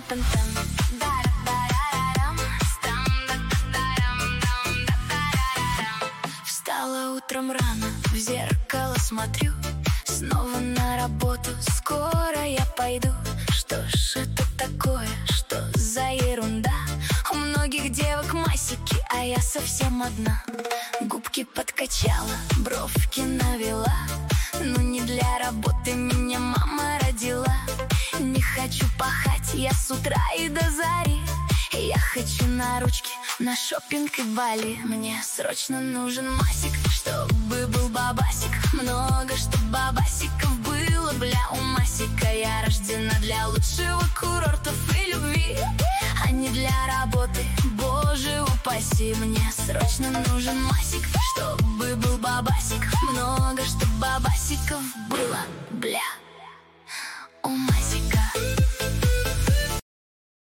Там-там-там. Дар-дарарарам. Стам-да-да-дарам-дам-да-дарарам. Встала утром рано, в зеркало смотрю. Снова на работу, скоро я пойду. Что ж это такое, что за ерунда? У многих девок масики, а я совсем одна. Губки подкачала, бровки навела. Ну не для работы меня мама родила. Не хочу пахать я с утра и до зари. Я хочу на ручки, на шопинг и Бали. Мне срочно нужен масик, чтобы был бабасик. Много, чтоб бабасиков было, бля, у масика. Я рождена для лучшего курортов и любви, а не для работы, боже упаси. Мне срочно нужен масик, чтобы был бабасик. Много, чтоб бабасиков было, бля, у масика.